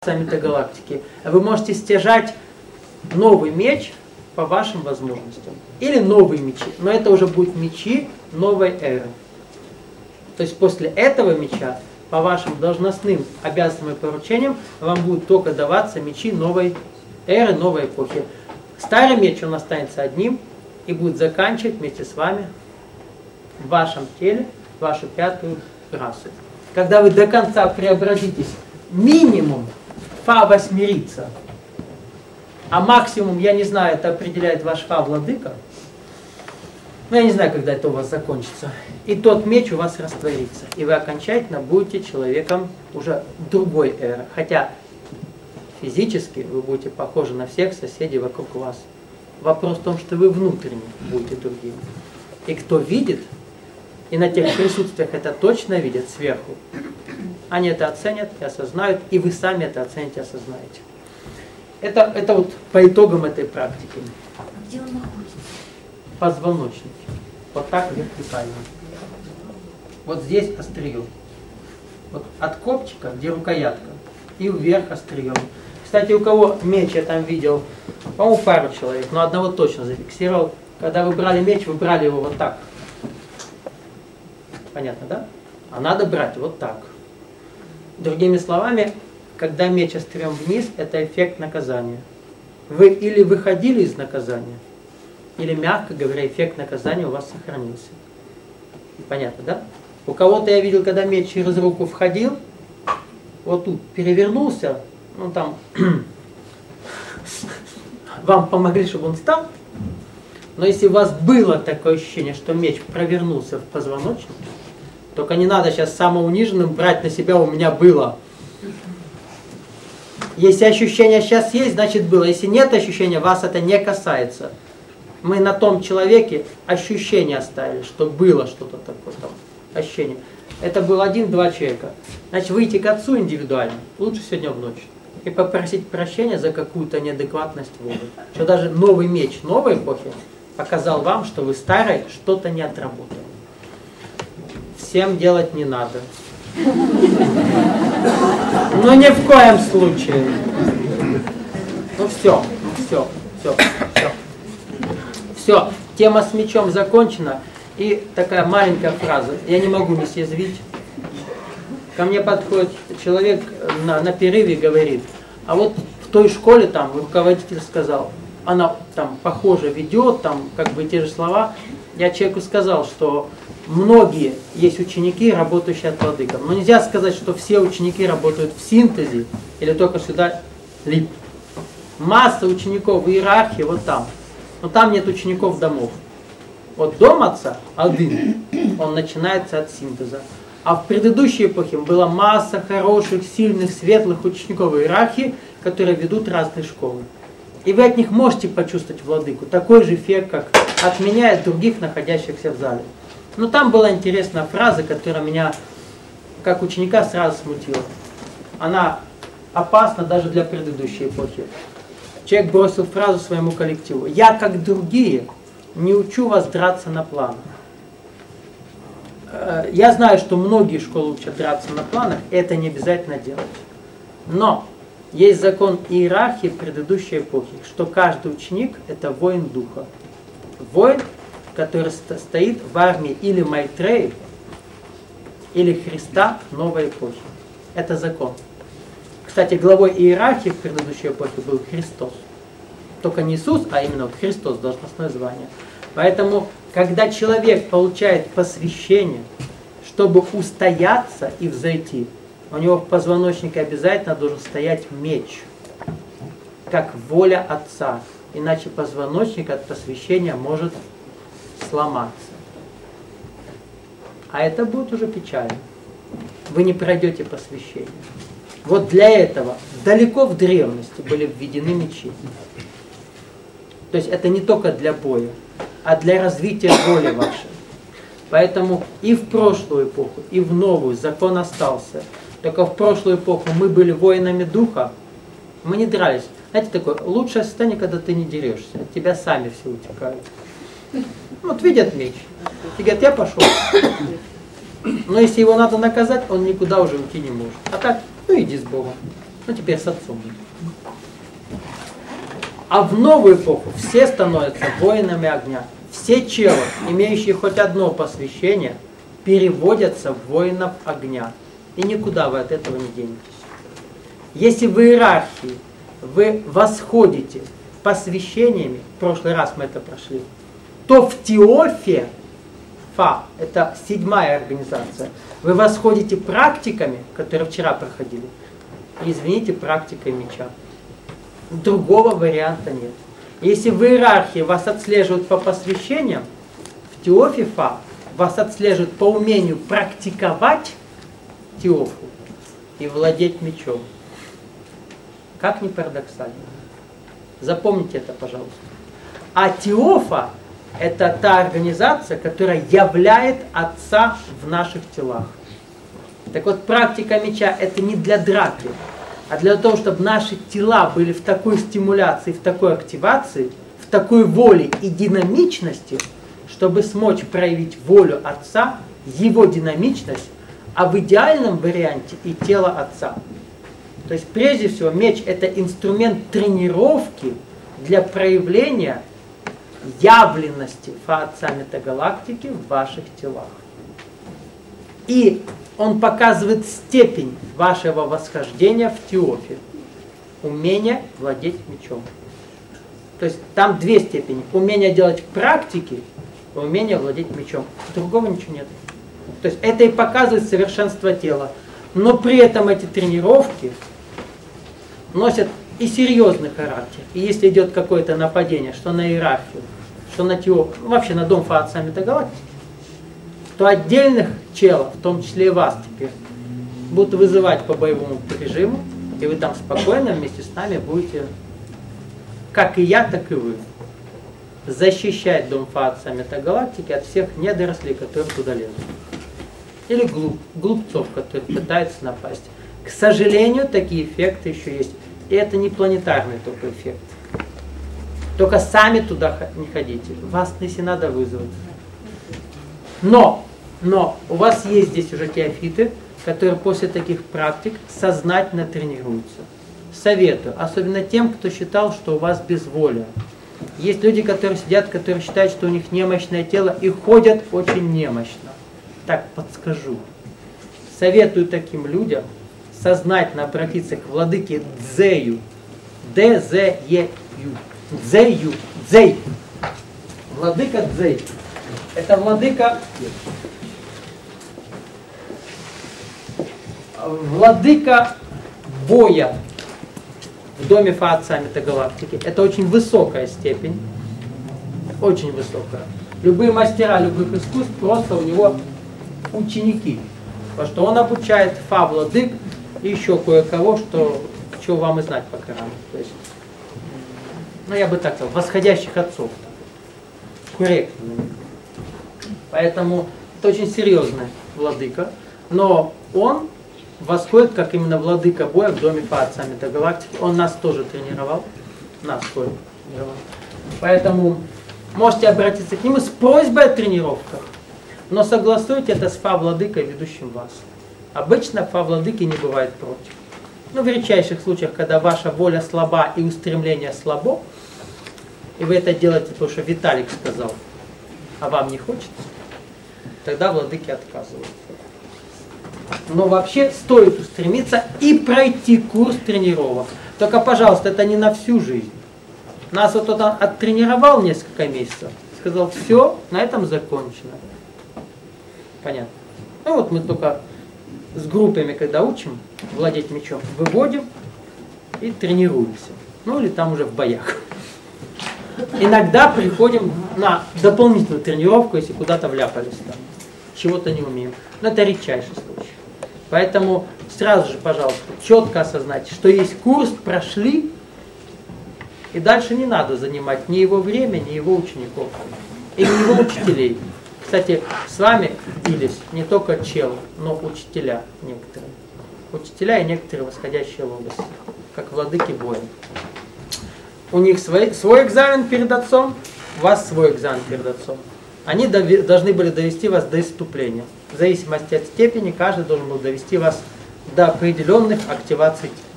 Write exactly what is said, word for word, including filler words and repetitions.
метагалактики, вы можете стяжать новый меч по вашим возможностям. Или новые мечи. Но это уже будут мечи новой эры. То есть после этого меча, по вашим должностным обязанностям и поручениям, вам будут только даваться мечи новой эры, новой эпохи. Старый меч, он останется одним и будет заканчивать вместе с вами в вашем теле вашу пятую расу. Когда вы до конца преобразитесь, минимум фа восьмерится, а максимум, я не знаю, это определяет ваш фа владыка, но я не знаю, когда это у вас закончится, и тот меч у вас растворится, и вы окончательно будете человеком уже другой эры, хотя физически вы будете похожи на всех соседей вокруг вас. Вопрос в том, что вы внутренне будете другим. И кто видит, и на тех присутствиях это точно видят сверху, они это оценят и осознают, и вы сами это оцените и осознаете. Это, это вот по итогам этой практики. Где он находится? Позвоночник. Вот так вертикально. Вот здесь острие. Вот от копчика, где рукоятка, и вверх острием. Кстати, у кого меч я там видел, по-моему, пару человек, но одного точно зафиксировал. Когда вы брали меч, вы брали его вот так. Понятно, да? А надо брать вот так. Другими словами, когда меч острием вниз, это эффект наказания. Вы или выходили из наказания, или, мягко говоря, эффект наказания у вас сохранился. Понятно, да? У кого-то я видел, когда меч через руку входил, вот тут перевернулся, ну там, вам помогли, чтобы он встал, но если у вас было такое ощущение, что меч провернулся в позвоночник, только не надо сейчас самоуниженным брать на себя, у меня было. Если ощущение сейчас есть, значит было. Если нет ощущения, вас это не касается. Мы на том человеке ощущение оставили, что было что-то такое там, ощущение. Это был один-два человека. Значит, выйти к отцу индивидуально, лучше сегодня в ночь, и попросить прощения за какую-то неадекватность воли. Что даже новый меч новой эпохи показал вам, что вы старый что-то не отработали. Всем делать не надо. Но ни в коем случае. Ну все, все, все, все. Все, тема с мечом закончена. И такая маленькая фраза. Я не могу не съязвить. Ко мне подходит человек на, на перерыве и говорит, а вот в той школе там руководитель сказал, она там похоже ведет, там как бы те же слова. Я человеку сказал, что многие есть ученики, работающие от владыков. Но нельзя сказать, что все ученики работают в синтезе или только сюда лип. Масса учеников в иерархии вот там. Но там нет учеников домов. Вот дом отца один, он начинается от синтеза. А в предыдущей эпохе была масса хороших, сильных, светлых учеников в иерархии, которые ведут разные школы. И вы от них можете почувствовать владыку. Такой же эффект, как от меня и от других, находящихся в зале. Но там была интересная фраза, которая меня, как ученика, сразу смутила. Она опасна даже для предыдущей эпохи. Человек бросил фразу своему коллективу. Я, как другие, не учу вас драться на планах. Я знаю, что многие школы учат драться на планах, и это не обязательно делать. Но есть закон иерархии предыдущей эпохи, что каждый ученик – это воин духа. Воин, который стоит в армии или Майтреи, или Христа новой эпохи. Это закон. Кстати, главой иерархии в предыдущей эпохе был Христос. Только не Иисус, а именно Христос, должностное звание. Поэтому, когда человек получает посвящение, чтобы устояться и взойти, у него в позвоночнике обязательно должен стоять меч, как воля Отца. Иначе позвоночник от посвящения может сломаться. А это будет уже печально. Вы не пройдете посвящение. Вот для этого далеко в древности были введены мечи. То есть это не только для боя, а для развития воли вашей. Поэтому и в прошлую эпоху, и в новую закон остался. Только в прошлую эпоху мы были воинами духа, мы не дрались. Знаете, такое лучшее состояние, когда ты не дерешься, от тебя сами все утекают. Вот видят меч, и говорят, я пошел. Но если его надо наказать, он никуда уже уйти не может. А так, ну иди с Богом. Ну, теперь с отцом. А в новую эпоху все становятся воинами огня. Все челы, имеющие хоть одно посвящение, переводятся в воинов огня. И никуда вы от этого не денетесь. Если в иерархии вы восходите посвящениями, в прошлый раз мы это прошли, то в Теофе, Фа, это седьмая организация, вы восходите практиками, которые вчера проходили, и, извините, практикой меча. Другого варианта нет. Если в иерархии вас отслеживают по посвящениям, в Теофе Фа вас отслеживают по умению практиковать Теофу и владеть мечом. Как ни парадоксально. Запомните это, пожалуйста. А Теофа – это та организация, которая являет Отца в наших телах. Так вот, практика меча – это не для драки, а для того, чтобы наши тела были в такой стимуляции, в такой активации, в такой воле и динамичности, чтобы смочь проявить волю Отца, Его динамичность, а в идеальном варианте и тело Отца. То есть, прежде всего, меч – это инструмент тренировки для проявления явленности Фа Отца Метагалактики в ваших телах. И он показывает степень вашего восхождения в Теофе. Умение владеть мечом. То есть, там две степени. Умение делать практики и умение владеть мечом. Другого ничего нет. То есть, это и показывает совершенство тела. Но при этом эти тренировки носят и серьезный характер. И если идет какое-то нападение, что на иерархию, что на Теофу, ну, вообще на дом Фа Отца Метагалактики, то отдельных челов, в том числе и вас теперь, будут вызывать по боевому режиму, и вы там спокойно вместе с нами будете, как и я, так и вы, защищать дом Фа Отца Метагалактики от всех недорослей, которые туда лезут. Или глуп, глупцов, которые пытаются напасть. К сожалению, такие эффекты еще есть. И это не планетарный только эффект. Только сами туда не ходите. Вас, если надо, вызовут. Но, но у вас есть здесь уже теофиты, которые после таких практик сознательно тренируются. Советую, особенно тем, кто считал, что у вас безволие. Есть люди, которые сидят, которые считают, что у них немощное тело и ходят очень немощно. Так подскажу. Советую таким людям сознательно обратиться к владыке Дзею. Д-З-Е-Ю. Дзею. Дзей. Владыка Дзей. Это владыка... Владыка боя в доме Фа Отца Метагалактики. Это очень высокая степень. Очень высокая. Любые мастера любых искусств просто у него ученики. Потому что он обучает Фа владык и еще кое-кого, что, чего вам и знать пока рано. То есть, ну я бы так сказал, восходящих отцов. Корректно. Поэтому это очень серьезный владыка. Но он восходит как именно владыка боя в доме Фа Отца Метагалактики. Он нас тоже тренировал. Нас тоже тренировал. Поэтому можете обратиться к нему с просьбой о тренировках. Но согласуйте это с Фа владыкой, ведущим вас. Обычно Фа владыки не бывает против. Но в редчайших случаях, когда ваша воля слаба и устремление слабо, и вы это делаете, потому что Виталик сказал, а вам не хочется, тогда владыки отказываются. Но вообще стоит устремиться и пройти курс тренировок. Только, пожалуйста, это не на всю жизнь. Нас вот он оттренировал несколько месяцев, сказал, все, на этом закончено. Понятно. Ну вот мы только с группами, когда учим владеть мечом, выводим и тренируемся. Ну или там уже в боях. Иногда приходим на дополнительную тренировку, если куда-то вляпались, там, чего-то не умеем. Но это редчайший случай. Поэтому сразу же, пожалуйста, четко осознайте, что есть курс, прошли, и дальше не надо занимать ни его время, ни его учеников, и ни его учителей. Кстати, с вами учились не только челы, но учителя некоторые. Учителя и некоторые восходящие логосы, как владыки боя. У них свой, свой экзамен перед отцом, у вас свой экзамен перед отцом. Они дови, должны были довести вас до исступления. В зависимости от степени, каждый должен был довести вас до определенных активаций